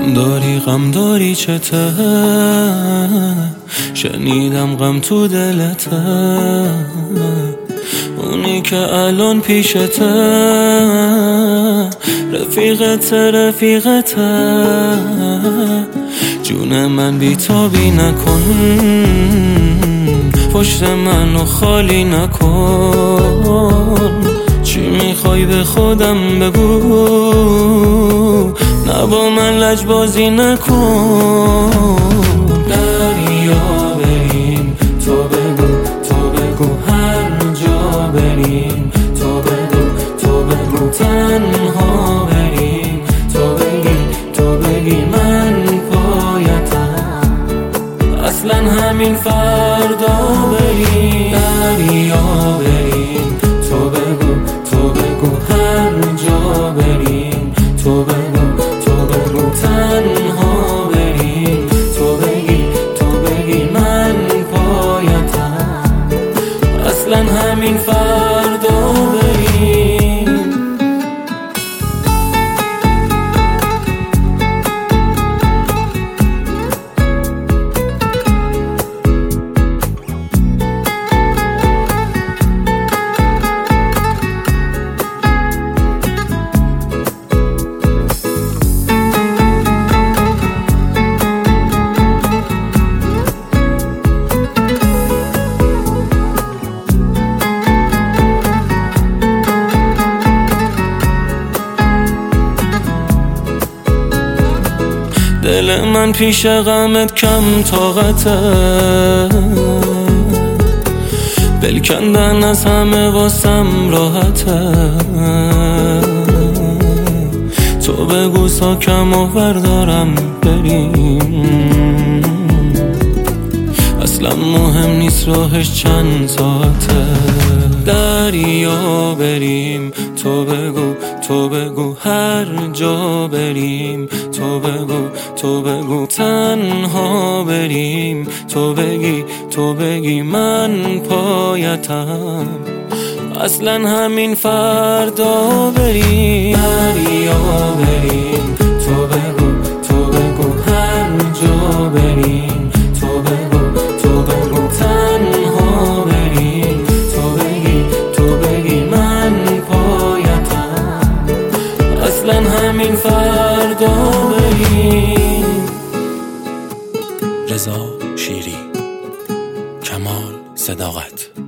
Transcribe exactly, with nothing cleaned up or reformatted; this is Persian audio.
غم داری غم داری چته، شنیدم غم تو دلته، اونی که الان پیشته رفیقته رفیقته. جون من بیتابی نکن، پشت منو خالی نکن. چی میخوای به خودم بگو، نه با من لجبازی نکن. دریا بریم تو بگو تو بگو، هر جا بریم تو بگو تو بگو، تنها بریم تو بگی تو بگی من پایتم، اصلا همین فردا بریم. دریا بریم تو بگو تو بگو، هر جا بریم تو بگو تو بگو، تنها بریم تو بگی تو بگی من پایتم، اصلا همین فردا بریم. دل من پیش غمت کم طاقته، دل کندن از همه واسم راحته. تو بگو ساکم و بردارم بریم، اصلا مهم نیست راهش چند ساعته. دریا بریم تو بگو تو بگو، هر جا بریم تو بگو تو بگو، تنها بریم تو بگی تو بگی من پایتم، اصلا همین فردا بریم. دریا بریم تو بگو تو بگو، هر جا بریم تو بگو تو بگو، تنها بریم تو بگی تو بگی من پایتم، اصلا همین فردا بریم. رضا شیری، کمال صداقت.